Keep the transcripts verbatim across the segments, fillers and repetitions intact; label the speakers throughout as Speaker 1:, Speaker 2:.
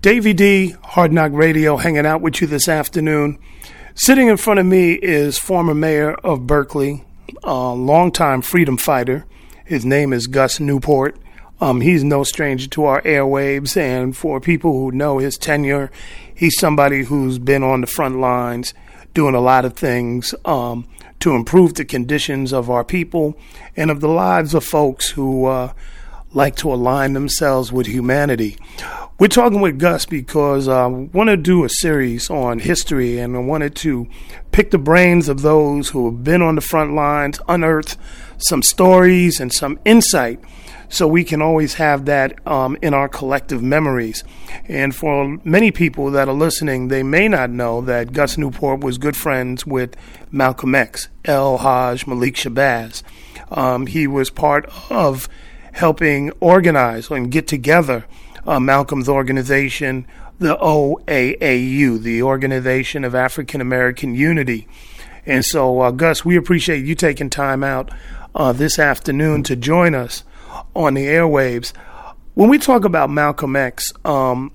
Speaker 1: Davey D, Hard Knock Radio, hanging out with you this afternoon. Sitting in front of me is former mayor of Berkeley, a longtime freedom fighter. His name is Gus Newport. Um, he's no stranger to our airwaves, and for people who know his tenure, he's somebody who's been on the front lines doing a lot of things um, to improve the conditions of our people and of the lives of folks who uh, like to align themselves with humanity. We're talking with Gus because I uh, want to do a series on history, and I wanted to pick the brains of those who have been on the front lines, unearth some stories and some insight, so we can always have that um, in our collective memories. And for many people that are listening, they may not know that Gus Newport was good friends with Malcolm X, El Haj Malik Shabazz. Um, he was part of helping organize and get together uh, Malcolm's organization, the O A A U, the Organization of African American Unity. And so, uh, Gus, we appreciate you taking time out uh, this afternoon to join us on the airwaves. When we talk about Malcolm X, um,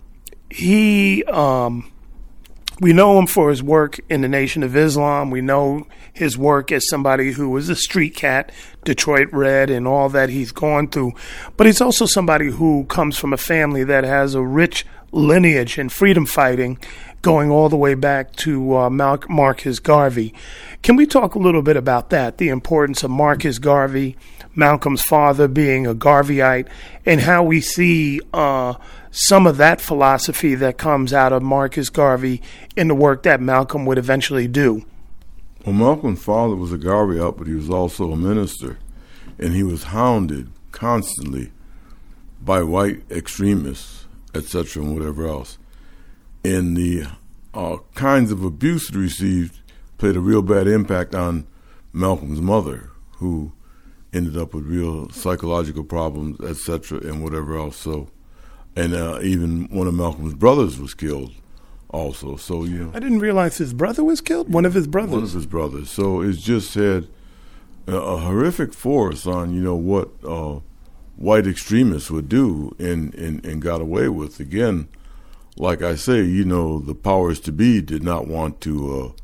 Speaker 1: he, um, we know him for his work in the Nation of Islam. We know his work as somebody who was a street cat, Detroit Red, and all that he's gone through. But he's also somebody who comes from a family that has a rich lineage in freedom fighting, going all the way back to uh, Mar- Marcus Garvey. Can we talk a little bit about that, the importance of Marcus Garvey, Malcolm's father being a Garveyite, and how we see uh, some of that philosophy that comes out of Marcus Garvey in the work that Malcolm would eventually do?
Speaker 2: Well, Malcolm's father was a Garveyite, but he was also a minister, and he was hounded constantly by white extremists, et cetera, and whatever else. And the uh, kinds of abuse he received played a real bad impact on Malcolm's mother, who ended up with real psychological problems, et cetera, and whatever else. So, and uh, even one of Malcolm's brothers was killed also. So, you know.
Speaker 1: I didn't realize his brother was killed? One of his brothers?
Speaker 2: One of his brothers. So it's just had a, a horrific force on, you know, what uh, white extremists would do and, and, and got away with. Again, like I say, you know, the powers to be did not want to uh,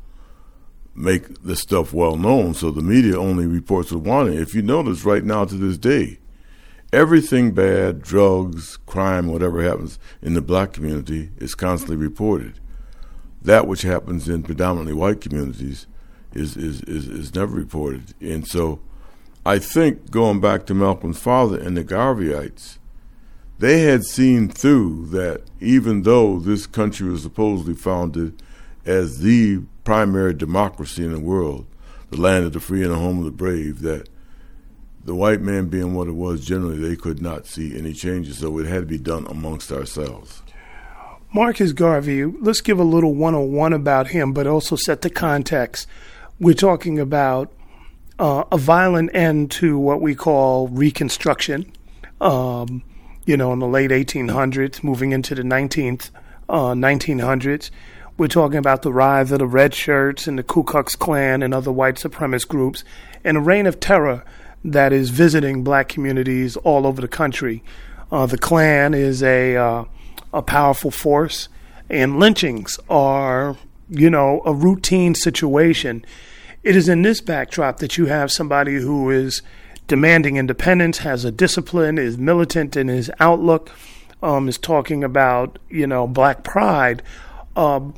Speaker 2: make the stuff well known, so the media only reports what wanted. If you notice right now to this day, everything bad, drugs, crime, whatever happens in the black community is constantly reported. That which happens in predominantly white communities is, is, is, is never reported. And so I think going back to Malcolm's father and the Garveyites, they had seen through that even though this country was supposedly founded as the primary democracy in the world, the land of the free and the home of the brave, that the white man being what it was, generally they could not see any changes, so it had to be done amongst ourselves.
Speaker 1: Marcus Garvey, let's give a little one oh one about him, but also set the context. We're talking about uh, a violent end to what we call Reconstruction, um, you know, in the late eighteen hundreds, moving into the nineteenth, uh, nineteen hundreds. We're talking about the rise of the red shirts and the Ku Klux Klan and other white supremacist groups, and a reign of terror that is visiting black communities all over the country. Uh, the Klan is a uh, a powerful force, and lynchings are, you know, a routine situation. It is in this backdrop that you have somebody who is demanding independence, has a discipline, is militant in his outlook, um, is talking about, you know, black pride. Um,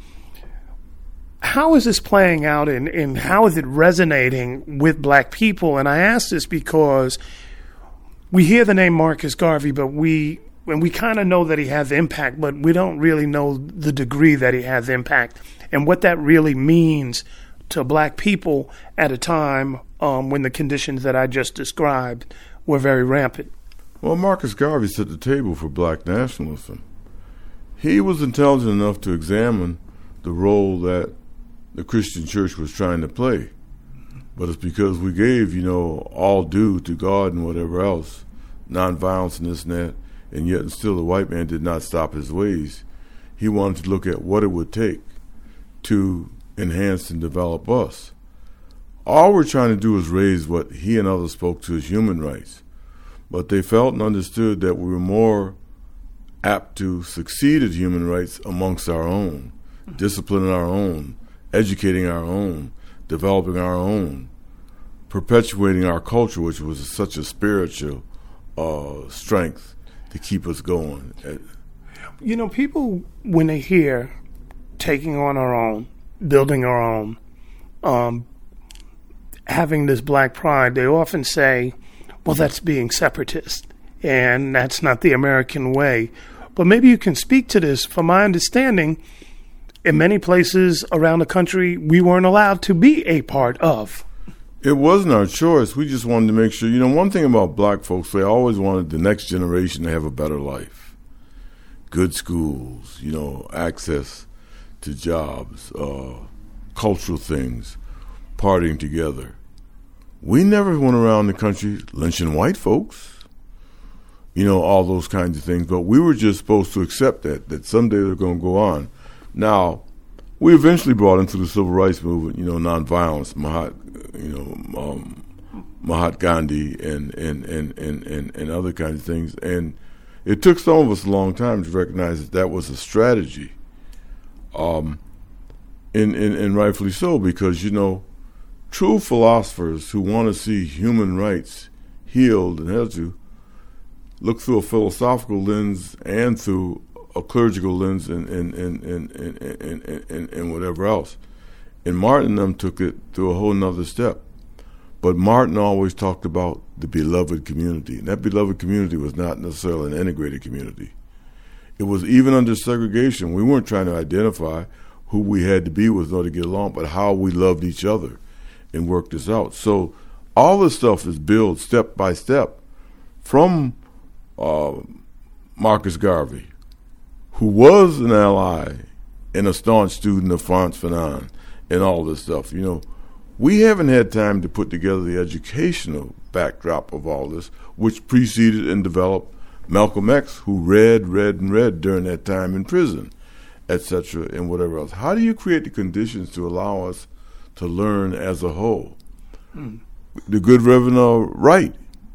Speaker 1: how is this playing out, and, and how is it resonating with black people? And I ask this because we hear the name Marcus Garvey, but we and we kind of know that he has impact, but we don't really know the degree that he has impact and what that really means to black people at a time um, when the conditions that I just described were very rampant.
Speaker 2: Well, Marcus Garvey set the table for black nationalism. He was intelligent enough to examine the role that the Christian church was trying to play. But it's because we gave, you know, all due to God and whatever else, nonviolence and this and that, and yet still the white man did not stop his ways. He wanted to look at what it would take to enhance and develop us. All we're trying to do is raise what he and others spoke to as human rights. But they felt and understood that we were more apt to succeed at human rights amongst our own, disciplining our own, educating our own, developing our own, perpetuating our culture, which was such a spiritual uh, strength to keep us going.
Speaker 1: You know, people, when they hear taking on our own, building our own, um, having this black pride, they often say, well, that's being separatist, and that's not the American way. But maybe you can speak to this. From my understanding, in many places around the country, we weren't allowed to be a part of.
Speaker 2: It wasn't our choice. We just wanted to make sure. You know, one thing about black folks, they always wanted the next generation to have a better life. Good schools, you know, access to jobs, uh, cultural things, partying together. We never went around the country lynching white folks, you know, all those kinds of things. But we were just supposed to accept that, that someday they're going to go on. Now, we eventually brought into the civil rights movement, you know, nonviolence, Mahat, you know, um, Mahatma Gandhi and and, and, and, and and other kinds of things. And it took some of us a long time to recognize that that was a strategy, um, and, and, and rightfully so, because, you know, true philosophers who want to see human rights healed and held to look through a philosophical lens and through a clerical lens and and, and, and, and, and, and, and whatever else. And Martin and them took it to a whole nother step. But Martin always talked about the beloved community. And that beloved community was not necessarily an integrated community. It was even under segregation. We weren't trying to identify who we had to be with in order to get along, but how we loved each other and worked this out. So all this stuff is built step by step from uh, Marcus Garvey, who was an ally and a staunch student of Frantz Fanon and all this stuff. You know, we haven't had time to put together the educational backdrop of all this, which preceded and developed Malcolm X, who read, read, and read during that time in prison, et cetera, and whatever else. How do you create the conditions to allow us to learn as a whole? Hmm. The good Reverend uh, Wright,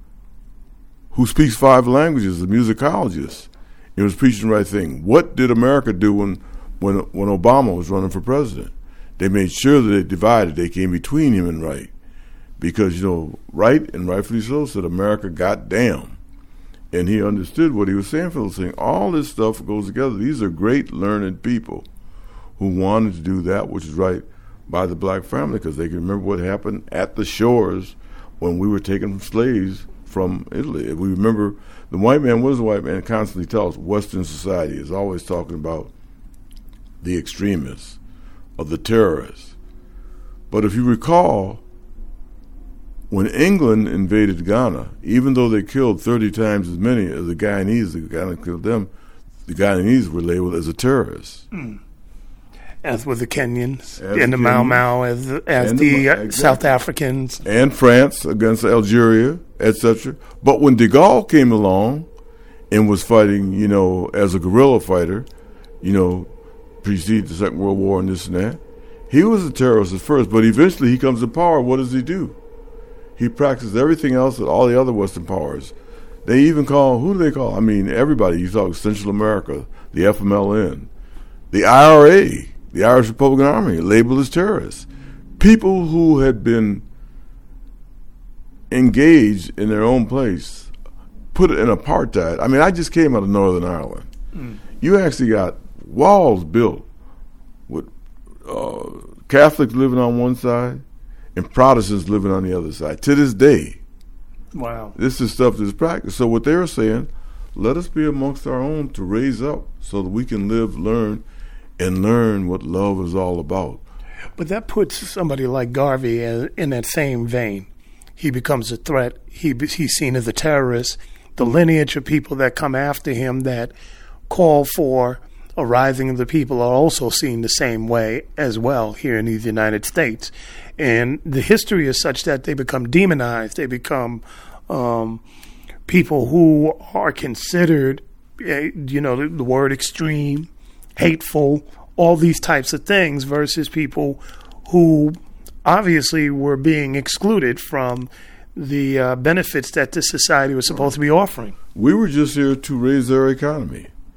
Speaker 2: who speaks five languages, a musicologist, and was preaching the right thing. What did America do when, when, when Obama was running for president? They made sure that they divided. They came between him and Wright. Because, you know, Wright, and rightfully so, said America got damn. And he understood what he was saying for those things. All this stuff goes together. These are great, learned people who wanted to do that which is right by the black family, because they can remember what happened at the shores when we were taking slaves from Italy. If we remember, the white man, what does the white man constantly tell us? Western society is always talking about the extremists, of the terrorists. But if you recall, when England invaded Ghana, even though they killed thirty times as many as the Guyanese, the Ghana killed them, the Guyanese were labeled as a terrorist. Mm.
Speaker 1: As with the Kenyans, as and the Mau Mau, as, as the, the exactly. South Africans.
Speaker 2: And France against Algeria, et cetera. But when de Gaulle came along and was fighting, you know, as a guerrilla fighter, you know, preceded the Second World War and this and that, he was a terrorist at first, but eventually he comes to power. What does he do? He practices everything else that all the other Western powers. They even call, who do they call? I mean, everybody. You talk Central America, the F M L N, the I R A, the Irish Republican Army, labeled as terrorists. People who had been engaged in their own place, put it in apartheid. I mean, I just came out of Northern Ireland. Mm. You actually got walls built with uh, Catholics living on one side and Protestants living on the other side to this day.
Speaker 1: Wow.
Speaker 2: This is stuff that's practiced. So what they're saying, let us be amongst our own to raise up so that we can live, learn, and learn what love is all about.
Speaker 1: But that puts somebody like Garvey in that same vein. He becomes a threat. He He's seen as a terrorist. The lineage of people that come after him that call for a rising of the people are also seen the same way as well here in the United States. And the history is such that they become demonized. They become um, people who are considered, you know, the, the word extreme, hateful, all these types of things, versus people who obviously were being excluded from the uh, benefits that this society was supposed to be offering.
Speaker 2: We were just here to raise their economy.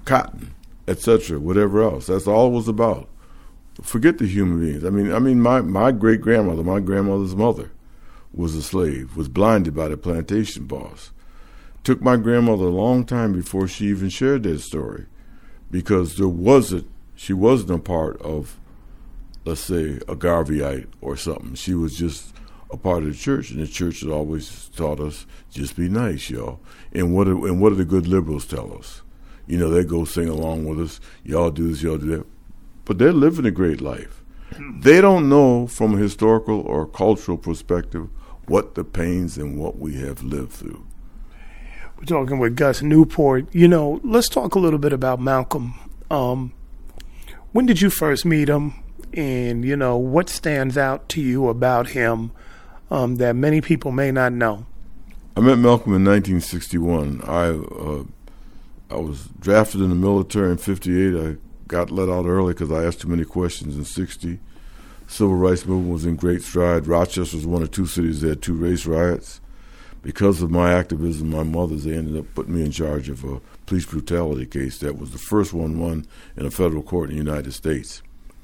Speaker 2: cotton, et cetera, whatever else. That's all it was about. Forget the human beings. I mean, I mean, my, my great grandmother, my grandmother's mother, was a slave, was blinded by the plantation boss. Took my grandmother a long time before she even shared that story, because there wasn't, she wasn't a part of, let's say, a Garveyite or something. She was just a part of the church, and the church had always taught us, just be nice, y'all. And what do, and what do the good liberals tell us? You know, they go sing along with us, y'all do this, y'all do that. But they're living a great life. They don't know from a historical or cultural perspective what the pains and what we have lived through.
Speaker 1: We're talking with Gus Newport. You know, let's talk a little bit about Malcolm. Um, when did you first meet him? And, you know, what stands out to you about him um, that many people may not know?
Speaker 2: I met Malcolm in nineteen sixty-one. I uh, I was drafted in the military in fifty-eight. I got let out early because I asked too many questions in sixty. Civil rights movement was in great stride. Rochester was one of two cities that had two race riots. Because of my activism, my mother's, they ended up putting me in charge of a police brutality case that was the first one won in a federal court in the United States.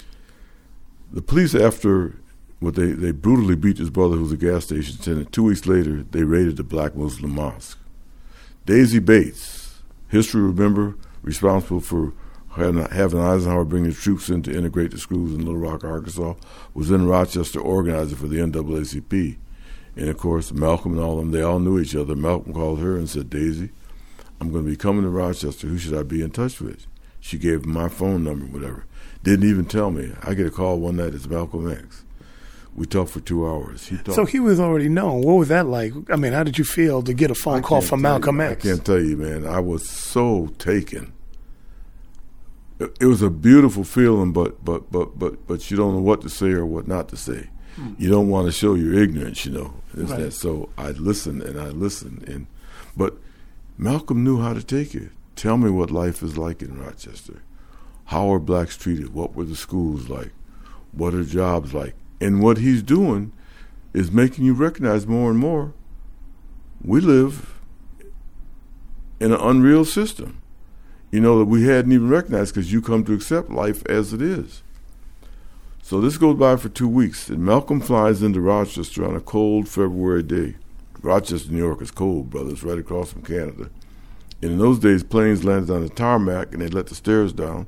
Speaker 2: The police, after what they, they brutally beat his brother, who was a gas station attendant, two weeks later, they raided the black Muslim mosque. Daisy Bates, history remember, responsible for having, having Eisenhower bring his troops in to integrate the schools in Little Rock, Arkansas, was in Rochester organizing for the N double A C P. And, of course, Malcolm and all of them, they all knew each other. Malcolm called her and said, Daisy, I'm going to be coming to Rochester. Who should I be in touch with? She gave him my phone number, whatever. Didn't even tell me. I get a call one night. It's Malcolm X. We talked for two hours. He talked.
Speaker 1: So he was already known. What was that like? I mean, how did you feel to get a phone call from Malcolm
Speaker 2: you,
Speaker 1: X?
Speaker 2: I can't tell you, man. I was so taken. It, it was a beautiful feeling, but but but but but you don't know what to say or what not to say. Hmm. You don't want to show your ignorance, you know. Right. That. So I listened and I listened, and but Malcolm knew how to take it. Tell me what life is like in Rochester. How are blacks treated? What were the schools like? What are jobs like? And what he's doing is making you recognize more and more we live in an unreal system, you know, that we hadn't even recognized because you come to accept life as it is. So this goes by for two weeks, and Malcolm flies into Rochester on a cold February day. Rochester, New York is cold, brother. It's right across from Canada. And in those days, planes landed on the tarmac, and they let the stairs down.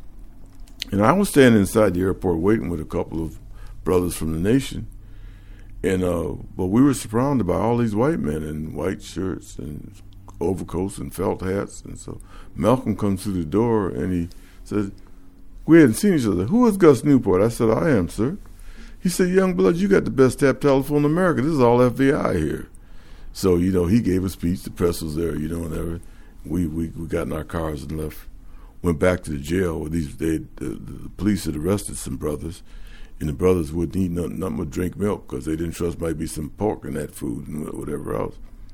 Speaker 2: And I was standing inside the airport waiting with a couple of brothers from the nation, and uh, but we were surrounded by all these white men in white shirts and overcoats and felt hats. And so Malcolm comes through the door, and he says, we hadn't seen each other. Who is Gus Newport? I said, I am, sir. He said, young blood, you got the best tap telephone in America. This is all F B I here. So, you know, he gave a speech. The press was there, you know, and everything. We, we, we got in our cars and left. Went back to the jail where these they, the, the police had arrested some brothers, and the brothers wouldn't eat nothing, nothing but drink milk because they didn't trust might be some pork in that food and whatever else.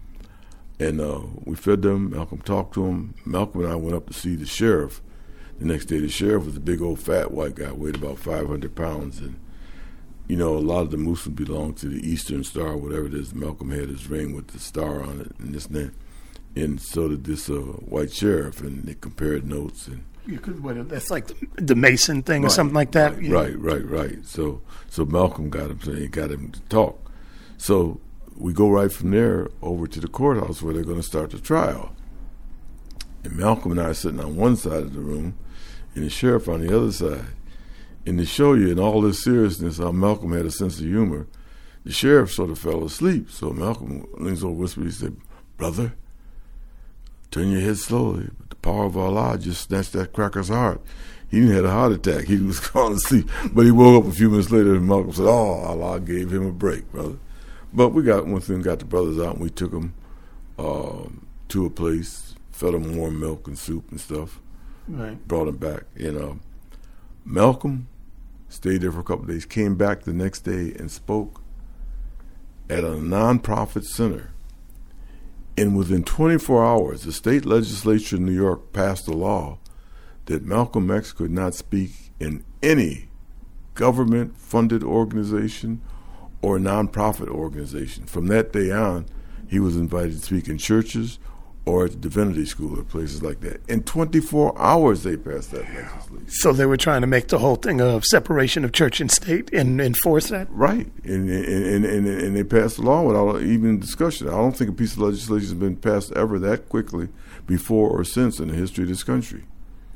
Speaker 2: And uh, we fed them. Malcolm talked to them. Malcolm and I went up to see the sheriff. The next day, the sheriff was a big old fat white guy, weighed about five hundred pounds. And, you know, a lot of the Muslims belonged to the Eastern Star, whatever it is. Malcolm had his ring with the star on it and this and that. And so did this uh, white sheriff, and they compared notes. And
Speaker 1: you could, what, that's like the, the Mason thing
Speaker 2: right,
Speaker 1: or something like that.
Speaker 2: Right,
Speaker 1: yeah.
Speaker 2: right, right, right. So, so Malcolm got him saying, got him to talk. So we go right from there over to the courthouse where they're going to start the trial. And Malcolm and I are sitting on one side of the room, and the sheriff on the other side. And to show you in all this seriousness how Malcolm had a sense of humor, the sheriff sort of fell asleep. So Malcolm leans over, whispers, he said, brother, turn your head slowly. But the power of Allah just snatched that cracker's heart. He didn't have a heart attack. He was gone to sleep. But he woke up a few minutes later, and Malcolm said, oh, Allah gave him a break, brother. But we got one thing, got the brothers out, and we took them um, to a place, fed them warm milk and soup and stuff. Right. Brought them back. And uh, Malcolm stayed there for a couple of days, came back the next day and spoke at a nonprofit center. And within twenty-four hours, the state legislature in New York passed a law that Malcolm X could not speak in any government-funded organization or nonprofit organization. From that day on, he was invited to speak in churches or at the Divinity School or places like that. In twenty-four hours, they passed that legislation.
Speaker 1: So they were trying to make the whole thing of separation of church and state and enforce that?
Speaker 2: Right. And and, and, and they passed the law without even discussion. I don't think a piece of legislation has been passed ever that quickly before or since in the history of this country.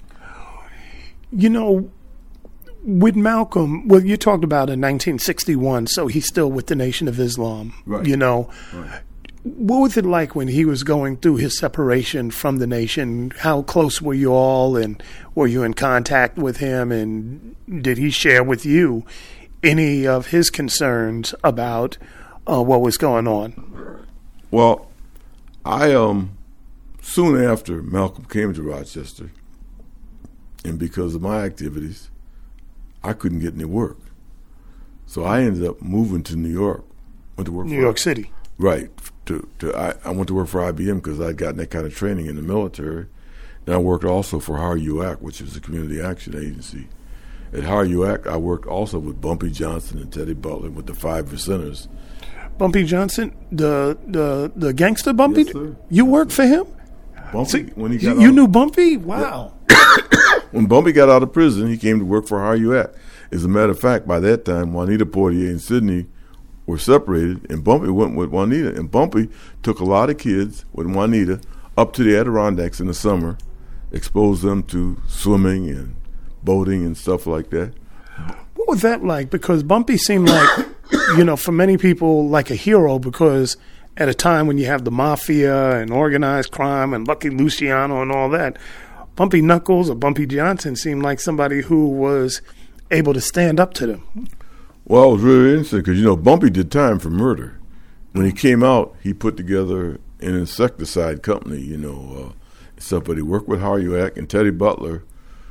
Speaker 1: You know, with Malcolm, well, you talked about in nineteen sixty-one, so he's still with the Nation of Islam,
Speaker 2: right.
Speaker 1: you know.
Speaker 2: Right.
Speaker 1: What was it like when he was going through his separation from the nation? How close were you all, and were you in contact with him, and did he share with you any of his concerns about uh, what was going on?
Speaker 2: Well, I um soon after Malcolm came to Rochester, and because of my activities, I couldn't get any work. So I ended up moving to New York. Went to work
Speaker 1: New
Speaker 2: for,
Speaker 1: York City.
Speaker 2: Right. To, to I, I went to work for I B M because I'd gotten that kind of training in the military. And I worked also for Howard U A C, which is a community action agency. At Howard U A C, I worked also with Bumpy Johnson and Teddy Butler with the Five Percenters.
Speaker 1: Bumpy Johnson, the the the gangster Bumpy?
Speaker 2: Yes, sir.
Speaker 1: You worked for him?
Speaker 2: Bumpy,
Speaker 1: So
Speaker 2: when he got
Speaker 1: you, you
Speaker 2: out,
Speaker 1: knew Bumpy? Wow.
Speaker 2: when Bumpy got out of prison, he came to work for Howard U A C. As a matter of fact, by that time, Juanita Portier and Sidney were separated, and Bumpy went with Juanita. And Bumpy took a lot of kids with Juanita up to the Adirondacks in the summer, exposed them to swimming and boating and stuff like that.
Speaker 1: What was that like? Because Bumpy seemed like, you know, for many people, like a hero, because at a time when you have the mafia and organized crime and Lucky Luciano and all that, Bumpy Knuckles or Bumpy Johnson seemed like somebody who was able to stand up to them.
Speaker 2: Well, it was really interesting because, you know, Bumpy did time for murder. When he came out, he put together an insecticide company, you know, uh, stuff, but he worked with Howard U A C, and Teddy Butler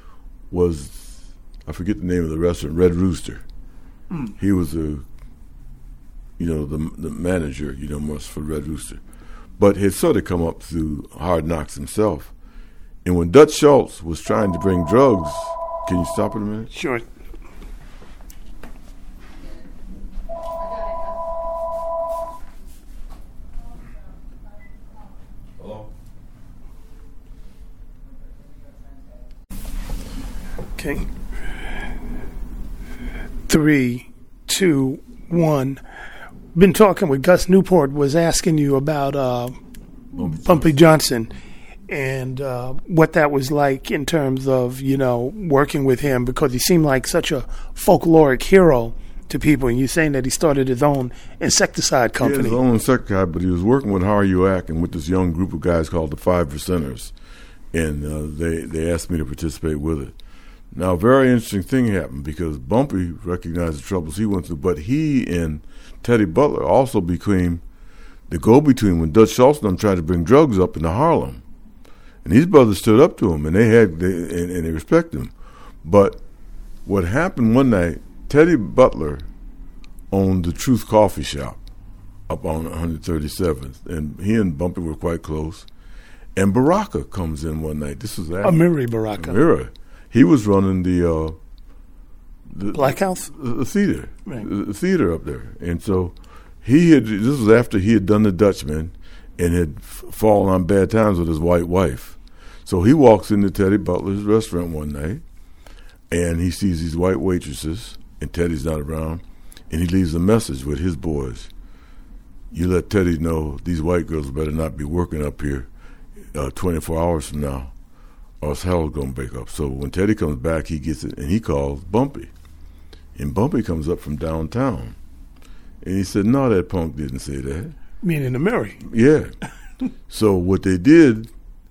Speaker 2: was, I forget the name of the restaurant, Red Rooster. Mm. He was a, you know, the the manager, you know, most for Red Rooster. But he had sort of come up through Hard Knocks himself. And when Dutch Schultz was trying to bring drugs, can you stop it a minute?
Speaker 1: Sure. Okay. Three, two, one. Been talking with Gus Newport, was asking you about uh, Bumpy, Bumpy Johnson and uh, what that was like in terms of, you know, working with him, because he seemed like such a folkloric hero to people. And you're saying that he started his own insecticide company.
Speaker 2: He had his own insecticide, but he was working with Howard U A C and with this young group of guys called the Five Percenters. And uh, they, they asked me to participate with it. Now, a very interesting thing happened because Bumpy recognized the troubles he went through, but he and Teddy Butler also became the go-between when Dutch Schultz and them tried to bring drugs up into Harlem. And these brothers stood up to him, and they had they, and, and they respected him. But what happened one night, Teddy Butler owned the Truth Coffee Shop up on one thirty-seventh, and he and Bumpy were quite close. And Baraka comes in one night. This was after
Speaker 1: Amiri Baraka.
Speaker 2: Amiri. He was running the, uh, the
Speaker 1: Black House,
Speaker 2: the, the theater,
Speaker 1: right.
Speaker 2: the, the theater up there, and so he had. This was after he had done The Dutchman, and had f- fallen on bad times with his white wife. So he walks into Teddy Butler's restaurant one night, and he sees these white waitresses, and Teddy's not around, and he leaves a message with his boys. You let Teddy know these white girls better not be working up here uh, twenty-four hours from now, or else hell's going to break up. So when Teddy comes back, he gets it, and he calls Bumpy. And Bumpy comes up from downtown. And he said, no, that punk didn't say that.
Speaker 1: Meaning Amiri.
Speaker 2: Yeah. So what they did,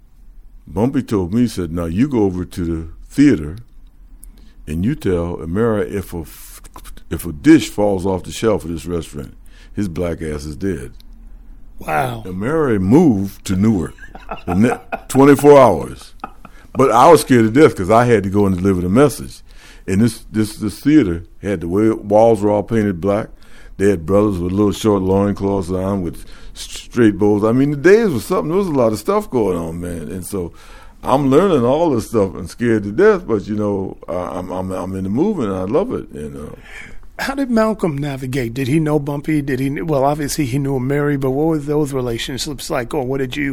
Speaker 2: Bumpy told me, he said, now you go over to the theater, and you tell Amira if a, if a dish falls off the shelf of this restaurant, his black ass is dead.
Speaker 1: Wow.
Speaker 2: Amira moved to Newark in twenty-four hours. But I was scared to death because I had to go and deliver the message. And this, this, this theater had the way, walls were all painted black. They had brothers with little short loincloths on with straight bows. I mean, the days was something. There was a lot of stuff going on, man. And so I'm learning all this stuff and scared to death. But, you know, I'm I'm, I'm in the movement and I love it. And, uh,
Speaker 1: how did Malcolm navigate? Did he know Bumpy? Did he? Well, obviously he knew Mary, but what were those relationships like? Or what did you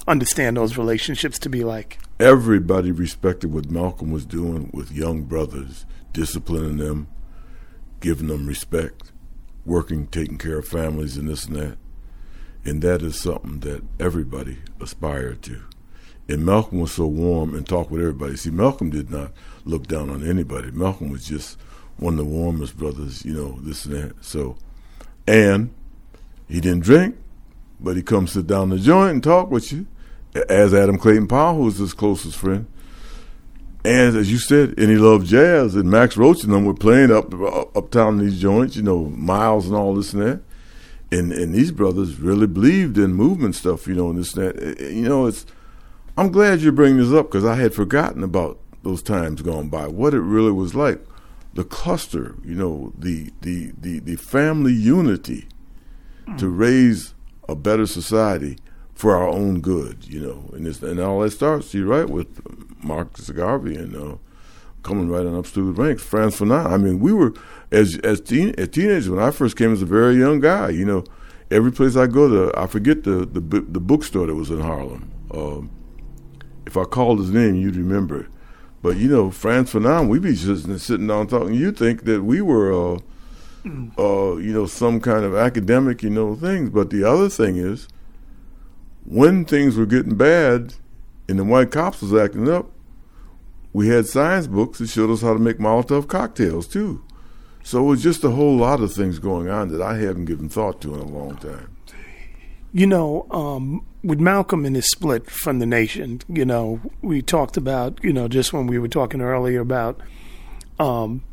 Speaker 1: understand those relationships to be like?
Speaker 2: Everybody respected what Malcolm was doing with young brothers, disciplining them, giving them respect, working, taking care of families and this and that. And that is something that everybody aspired to. And Malcolm was so warm and talked with everybody. See, Malcolm did not look down on anybody. Malcolm was just one of the warmest brothers, you know, this and that. So, and he didn't drink, but he come sit down in the joint and talk with you, as Adam Clayton Powell, who was his closest friend. And as you said, and he loved jazz, and Max Roach and them were playing up, up uptown in these joints, you know, Miles and all this and that. And and these brothers really believed in movement stuff, you know, and this and that. You know, it's, I'm glad you're bringing this up because I had forgotten about those times gone by, what it really was like. The cluster, you know, the the the, the family unity mm. to raise a better society for our own good, you know, and this, and all that starts, you're right, with Marcus Garvey and uh, coming right on up through the ranks. Frantz Fanon. I mean, we were as as, teen, as teenagers when I first came as a very young guy. You know, every place I go to, I forget the the, the bookstore that was in Harlem. Um, if I called his name, you'd remember it. But you know, Frantz Fanon, we'd be just sitting down talking. You think that we were, uh, uh, you know, some kind of academic, you know, things. But the other thing is, when things were getting bad and the white cops was acting up, we had science books that showed us how to make Molotov cocktails, too. So it was just a whole lot of things going on that I haven't given thought to in a long time.
Speaker 1: You know, um, with Malcolm and his split from the nation, you know, we talked about, you know, just when we were talking earlier about um,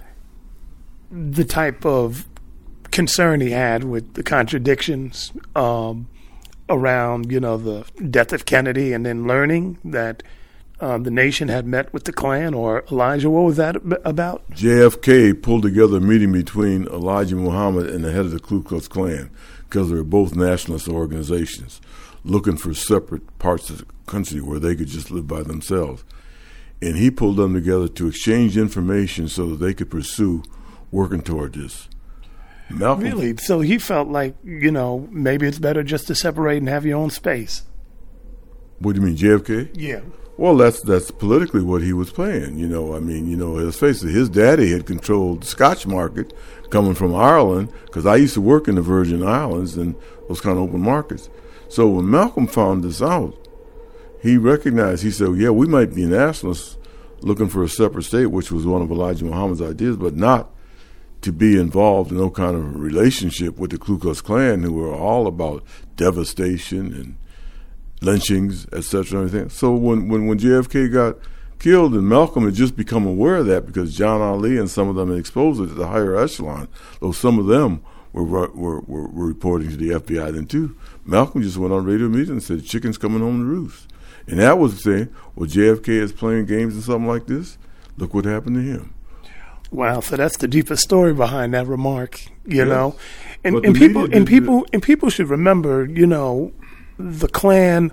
Speaker 1: the type of concern he had with the contradictions um, around, you know, the death of Kennedy, and then learning that um, the nation had met with the Klan, or Elijah, what was that about?
Speaker 2: J F K pulled together a meeting between Elijah Muhammad and the head of the Ku Klux Klan, because they were both nationalist organizations looking for separate parts of the country where they could just live by themselves. And he pulled them together to exchange information so that they could pursue working toward this. Malcolm,
Speaker 1: really? So he felt like, you know, maybe it's better just to separate and have your own space.
Speaker 2: What do you mean, J F K?
Speaker 1: Yeah.
Speaker 2: Well, that's that's politically what he was playing. You know, I mean, you know, let's face it, his daddy had controlled the Scotch market coming from Ireland, because I used to work in the Virgin Islands and those kind of open markets. So when Malcolm found this out, he recognized, he said, yeah, we might be nationalists looking for a separate state, which was one of Elijah Muhammad's ideas, but not to be involved in no kind of relationship with the Ku Klux Klan, who were all about devastation and lynchings, et cetera, and everything. So when, when, when J F K got killed, and Malcolm had just become aware of that because John Ali and some of them had exposed it to the higher echelon, though some of them were were, were, were reporting to the F B I then too. Malcolm just went on radio media and said, chicken's coming home to roost. And that was saying, well, J F K is playing games and something like this. Look what happened to him.
Speaker 1: Wow, so that's the deepest story behind that remark, you yes. know. And,
Speaker 2: But
Speaker 1: and people and people
Speaker 2: it.
Speaker 1: and people should remember, you know, the Klan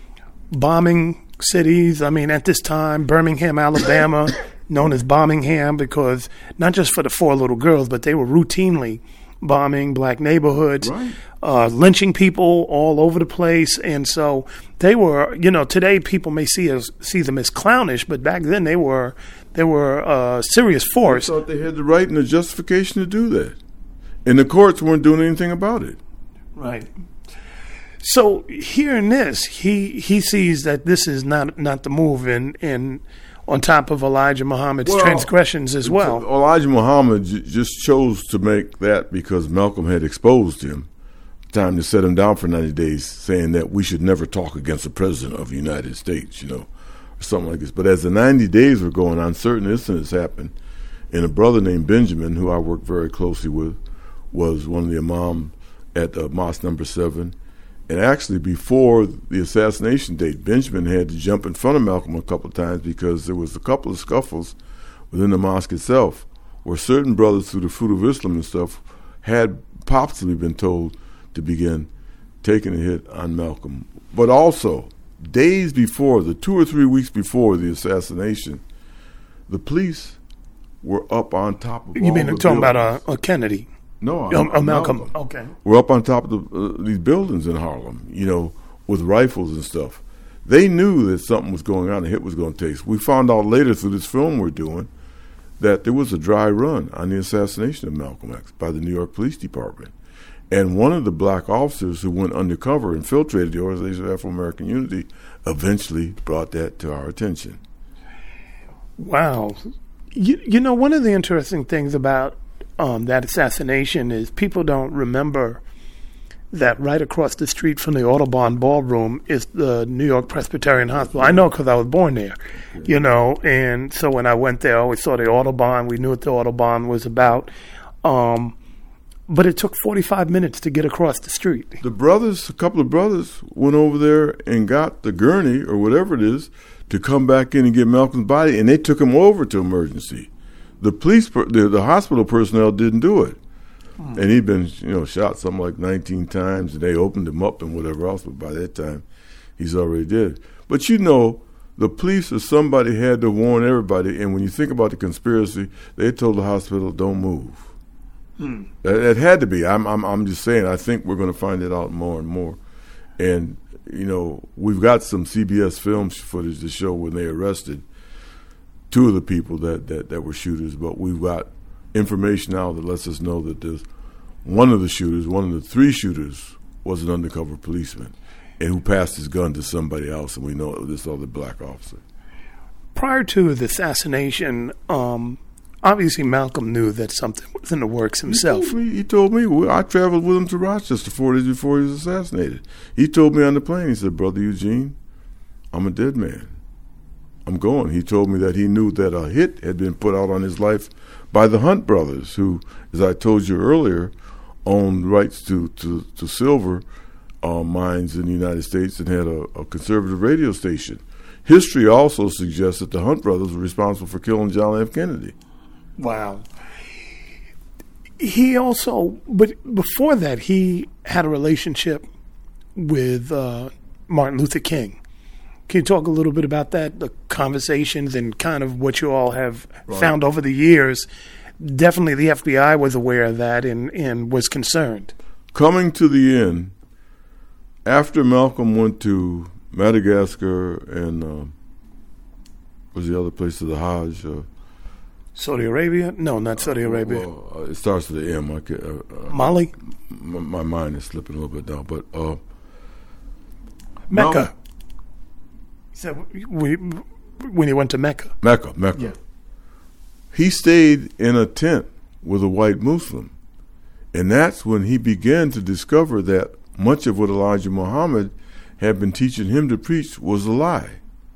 Speaker 1: bombing cities. I mean, at this time, Birmingham, Alabama, known as Bombingham, because not just for the four little girls, but they were routinely bombing black neighborhoods,
Speaker 2: right.
Speaker 1: uh, lynching people all over the place. And so they were, you know, today people may see as see them as clownish, but back then they were they were a serious force.
Speaker 2: I thought they had the right and the justification to do that. And the courts weren't doing anything about it.
Speaker 1: Right. So hearing this, he he sees that this is not not the move, and and on top of Elijah Muhammad's
Speaker 2: well,
Speaker 1: transgressions as well.
Speaker 2: Elijah Muhammad j- just chose to make that because Malcolm had exposed him. Time to set him down for ninety days, saying that we should never talk against the president of the United States, you know, or something like this. But as the ninety days were going on, certain incidents happened, and a brother named Benjamin, who I worked very closely with, was one of the imam at uh, Mosque Number Seven. And actually, before the assassination date, Benjamin had to jump in front of Malcolm a couple of times because there was a couple of scuffles within the mosque itself where certain brothers, through the fruit of Islam and stuff, had possibly been told to begin taking a hit on Malcolm. But also, days before, the two or three weeks before the assassination, the police were up on top of
Speaker 1: you
Speaker 2: all
Speaker 1: mean
Speaker 2: the
Speaker 1: talking
Speaker 2: buildings.
Speaker 1: about a, a Kennedy?
Speaker 2: No,
Speaker 1: Um,
Speaker 2: I'm,
Speaker 1: uh, Malcolm.
Speaker 2: Malcolm.
Speaker 1: Okay.
Speaker 2: We're up on top of the, uh, these buildings in Harlem, you know, with rifles and stuff. They knew that something was going on, a hit was going to take. We found out later through this film we're doing that there was a dry run on the assassination of Malcolm X by the New York Police Department. And one of the black officers who went undercover, infiltrated the Organization of Afro-American Unity, eventually brought that to our attention.
Speaker 1: Wow. You, you know, one of the interesting things about um, that assassination is people don't remember that right across the street from the Audubon Ballroom is the New York Presbyterian Hospital. I know because I was born there, you know, and so when I went there, I always saw the Audubon. We knew what the Audubon was about. Um, but it took forty-five minutes to get across the street.
Speaker 2: The brothers, a couple of brothers, went over there and got the gurney or whatever it is to come back in and get Malcolm's body, and they took him over to emergency. The police, per- the, the hospital personnel didn't do it. And he'd been, you know, shot something like nineteen times, and they opened him up and whatever else. But by that time, he's already dead. But you know, the police or somebody had to warn everybody. And when you think about the conspiracy, they told the hospital, "Don't move." Hmm. That, that had to be. I'm, I'm, I'm just saying. I think we're going to find it out more and more. And you know, we've got some C B S film footage to show when they arrested two of the people that that, that were shooters. But we've got information now that lets us know that there's one of the shooters, one of the three shooters, was an undercover policeman and who passed his gun to somebody else, and we know it was this other black officer.
Speaker 1: Prior to the assassination, um, obviously Malcolm knew that something was in the works himself.
Speaker 2: He told me, he told me I traveled with him to Rochester four days before he was assassinated. He told me on the plane, he said, "Brother Eugene, I'm a dead man. I'm going." He told me that he knew that a hit had been put out on his life by the Hunt brothers, who, as I told you earlier, owned rights to, to, to silver uh, mines in the United States and had a, a conservative radio station. History also suggests that the Hunt brothers were responsible for killing John F. Kennedy.
Speaker 1: Wow. He also, but before that, he had a relationship with uh, Martin Luther King. Can you talk a little bit about that, the conversations and kind of what you all have right. found over the years? Definitely the F B I was aware of that and, and was concerned.
Speaker 2: Coming to the end, after Malcolm went to Madagascar and uh, what was the other place, to the Hajj? Uh,
Speaker 1: Saudi Arabia? No, not Saudi Arabia.
Speaker 2: Well, uh, it starts with the M. I could, uh, uh,
Speaker 1: Mali?
Speaker 2: My, my mind is slipping a little bit now, but uh,
Speaker 1: Mecca. Mal- So we, when he went to Mecca.
Speaker 2: Mecca, Mecca.
Speaker 1: Yeah.
Speaker 2: He stayed in a tent with a white Muslim. And that's when he began to discover that much of what Elijah Muhammad had been teaching him to preach was a lie.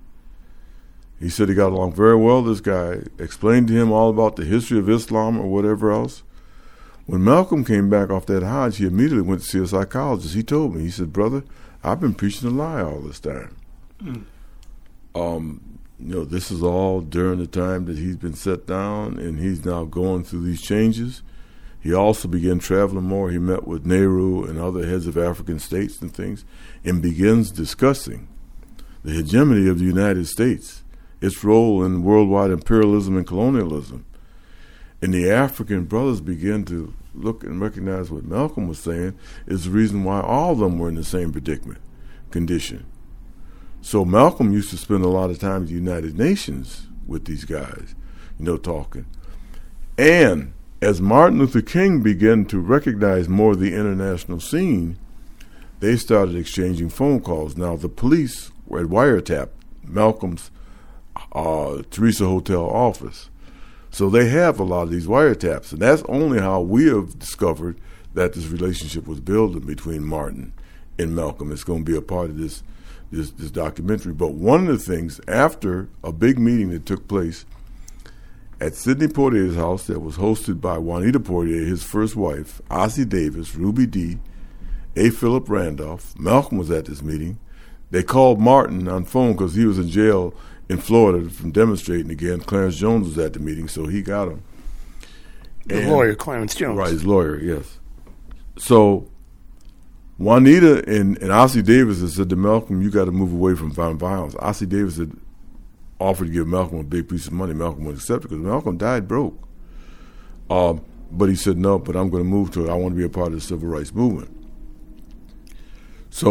Speaker 2: He said he got along very well with this guy, explained to him all about the history of Islam or whatever else. When Malcolm came back off that Hajj, he immediately went to see a psychologist. He told me, he said, "Brother, I've been preaching a lie all this time." Mm. Um, you know, this is all during the time that he's been set down, and he's now going through these changes. He also began traveling more. He met with Nehru and other heads of African states and things, and begins discussing the hegemony of the United States, its role in worldwide imperialism and colonialism. And the African brothers began to look and recognize what Malcolm was saying is the reason why all of them were in the same predicament, condition. So Malcolm used to spend a lot of time at the United Nations with these guys, you know, talking. And as Martin Luther King began to recognize more of the international scene, they started exchanging phone calls. Now, the police were at wiretap Malcolm's uh, Teresa Hotel office. So they have a lot of these wiretaps. And that's only how we have discovered that this relationship was building between Martin and Malcolm. It's going to be a part of this This, this documentary. But one of the things, after a big meeting that took place at Sidney Poitier's house that was hosted by Juanita Poitier, his first wife, Ossie Davis, Ruby Dee, A. Philip Randolph, Malcolm was at this meeting. They called Martin on phone because he was in jail in Florida from demonstrating again. Clarence Jones was at the meeting, so he got him.
Speaker 1: The
Speaker 2: and,
Speaker 1: lawyer, Clarence Jones.
Speaker 2: Right, his lawyer, yes. So Juanita and, and Ossie Davis had said to Malcolm, "You got to move away from violence." Ossie Davis had offered to give Malcolm a big piece of money. Malcolm wouldn't accept it because Malcolm died broke. Um, but he said, "No, but I'm going to move to it. I want to be a part of the civil rights movement." So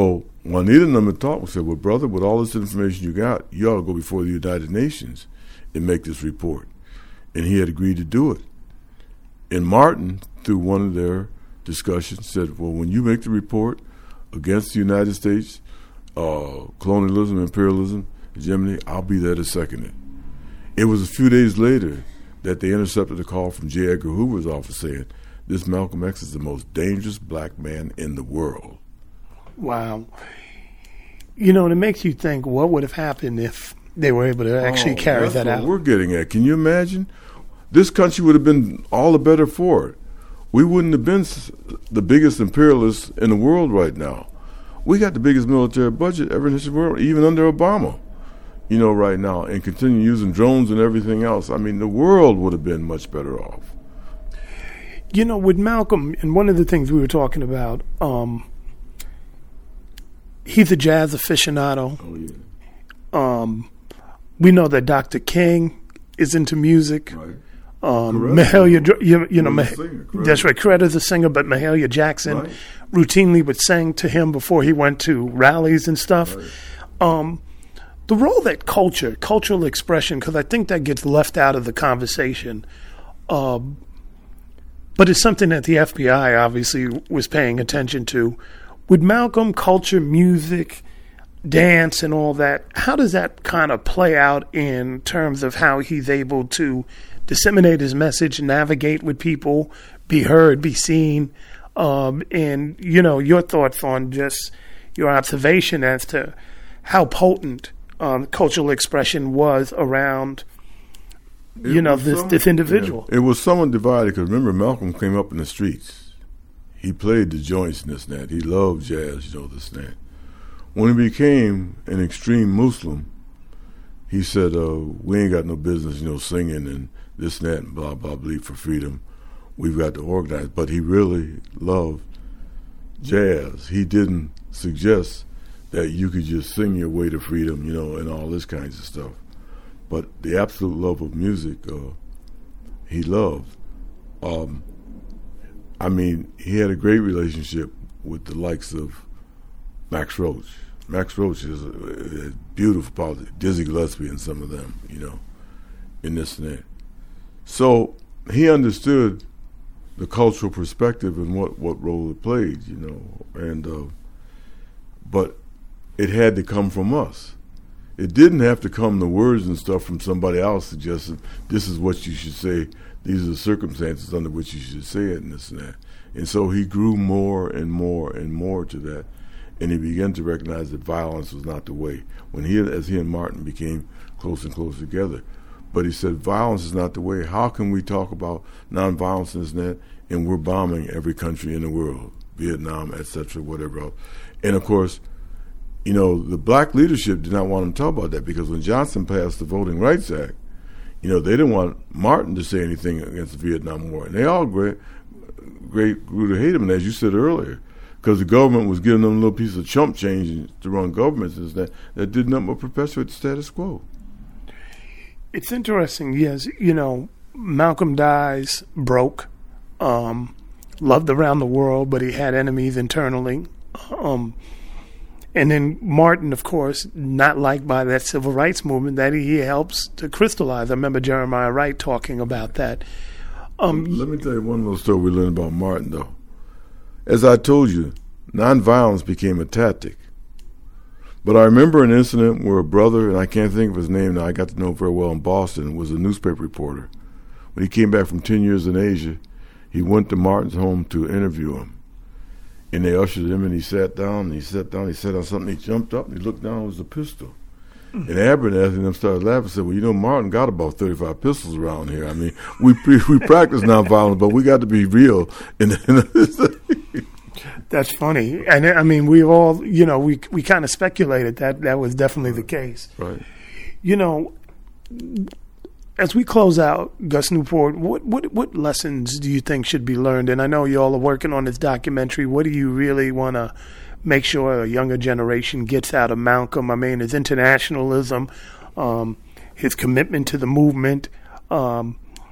Speaker 2: Juanita and them had talked and said, well, brother, with all this information you got, you ought to go before the United Nations and make this report. And he had agreed to do it. And Martin, through one of their discussions, said, well, when you make the report against the United States, uh, colonialism, imperialism, hegemony, I'll be there to second it. It was a few days later that they intercepted a call from J. Edgar Hoover's office saying, this Malcolm X is the most dangerous black man in the world.
Speaker 1: Wow. You know, it makes you think, what would have happened if they were able to actually
Speaker 2: oh,
Speaker 1: carry
Speaker 2: that's
Speaker 1: that
Speaker 2: what
Speaker 1: out?
Speaker 2: We're getting at. Can you imagine? This country would have been all the better for it. We wouldn't have been the biggest imperialists in the world right now. We got the biggest military budget ever in the world, even under Obama, you know, right now, and continue using drones and everything else. I mean, the world would have been much better off.
Speaker 1: You know, with Malcolm, and one of the things we were talking about, um, he's a jazz aficionado.
Speaker 2: Oh, yeah.
Speaker 1: Um, we know that Doctor King is into music.
Speaker 2: Right.
Speaker 1: Um, Mahalia, you, you know, Mah-
Speaker 2: singer,
Speaker 1: that's right. Coretta's a singer, but Mahalia Jackson
Speaker 2: right.
Speaker 1: routinely would sing to him before he went to rallies and stuff.
Speaker 2: Right.
Speaker 1: Um, the role that culture, cultural expression, because I think that gets left out of the conversation, um, but it's something that the F B I obviously was paying attention to. With Malcolm, culture, music, dance, and all that, how does that kind of play out in terms of how he's able to disseminate his message, navigate with people, be heard, be seen, um, and, you know, your thoughts on just your observation as to how potent um, cultural expression was around, you it know, this, some, this individual.
Speaker 2: Yeah, it was somewhat divided, because remember, Malcolm came up in the streets. He played the joints and this and that. He loved jazz, you know, this and that. When he became an extreme Muslim, he said, uh, we ain't got no business, you know, singing and this and that and blah, blah, blah, for freedom. We've got to organize. But he really loved jazz. He didn't suggest that you could just sing your way to freedom, you know, and all this kinds of stuff. But the absolute love of music, uh, he loved. Um, I mean, he had a great relationship with the likes of Max Roach. Max Roach is a, a beautiful politician, Dizzy Gillespie and some of them, you know, in this and that. So he understood the cultural perspective and what, what role it played, you know, and uh, but it had to come from us. It didn't have to come the words and stuff from somebody else suggesting this is what you should say, these are the circumstances under which you should say it and this and that. And so he grew more and more and more to that, and he began to recognize that violence was not the way. When he, as he and Martin became close and close together, but he said, violence is not the way. How can we talk about nonviolence and this and that, and we're bombing every country in the world, Vietnam, et cetera, whatever else. And, of course, you know, the black leadership did not want him to talk about that, because when Johnson passed the Voting Rights Act, you know, they didn't want Martin to say anything against the Vietnam War. And they all great, great grew to hate him, and as you said earlier, because the government was giving them a little piece of chump change to run governments and that, that did nothing but perpetuate the status quo.
Speaker 1: It's interesting, yes. You know, Malcolm dies broke, um, loved around the world, but he had enemies internally. Um, and then Martin, of course, not liked by that civil rights movement that he helps to crystallize. I remember Jeremiah Wright talking about that. Um,
Speaker 2: Let me tell you one little story we learned about Martin, though. As I told you, nonviolence became a tactic. But I remember an incident where a brother, and I can't think of his name now, I got to know him very well in Boston, was a newspaper reporter. When he came back from ten years in Asia, he went to Martin's home to interview him. And they ushered him, and he sat down, and he sat down, he sat on something, he jumped up, and he looked down, it was a pistol. Mm-hmm. And Abernathy and them started laughing and said, well, you know, Martin got about thirty-five pistols around here. I mean, we pre- we practice nonviolence, but we got to be real. And
Speaker 1: That's funny. And I mean, we all, you know, we we kind of speculated that that was definitely the case.
Speaker 2: Right.
Speaker 1: You know, as we close out, Gus Newport, what, what, what lessons do you think should be learned? And I know you all are working on this documentary. What do you really want to make sure a younger generation gets out of Malcolm? I mean, his internationalism, um, his commitment to the movement, um,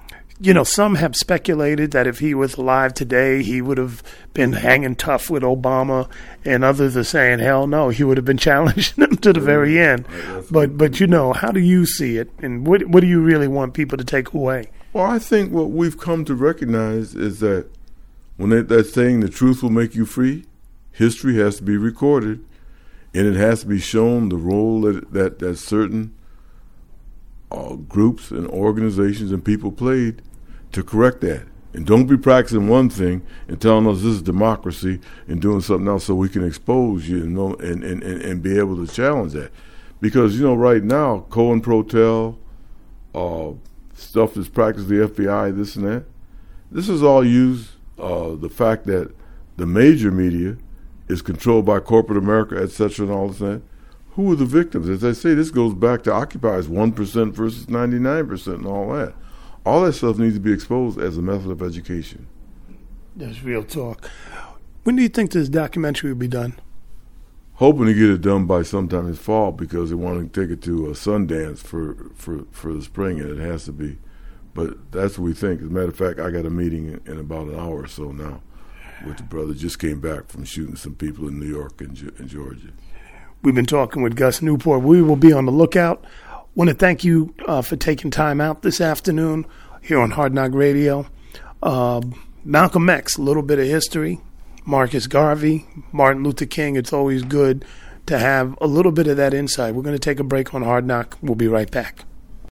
Speaker 1: you know, some have speculated that if he was alive today, he would have been hanging tough with Obama, and others are saying, hell no, he would have been challenging him to the very end. But, but you know, how do you see it, and what what do you really want people to take away?
Speaker 2: Well, I think what we've come to recognize is that when they, that saying, the truth will make you free, history has to be recorded, and it has to be shown the role that that, that certain uh, groups and organizations and people played to correct that. And don't be practicing one thing and telling us this is democracy and doing something else so we can expose you and, know, and, and, and, and be able to challenge that. Because, you know, right now, COINTELPRO, uh, stuff that's practiced the F B I, this and that, this is all used, uh, the fact that the major media is controlled by corporate America, et cetera, and all this and that. Who are the victims? As I say, this goes back to Occupy's one percent versus ninety-nine percent and all that. All that stuff needs to be exposed as a method of education.
Speaker 1: That's real talk. When do you think this documentary will be done?
Speaker 2: Hoping to get it done by sometime this fall because they want to take it to a Sundance for, for, for the spring, and it has to be. But that's what we think. As a matter of fact, I got a meeting in, in about an hour or so now with the brother. Just came back from shooting some people in New York and, and Georgia.
Speaker 1: We've been talking with Gus Newport. We will be on the lookout. Want to thank you uh, for taking time out this afternoon here on Hard Knock Radio. Uh, Malcolm X, a little bit of history. Marcus Garvey, Martin Luther King. It's always good to have a little bit of that insight. We're going to take a break on Hard Knock. We'll be right back.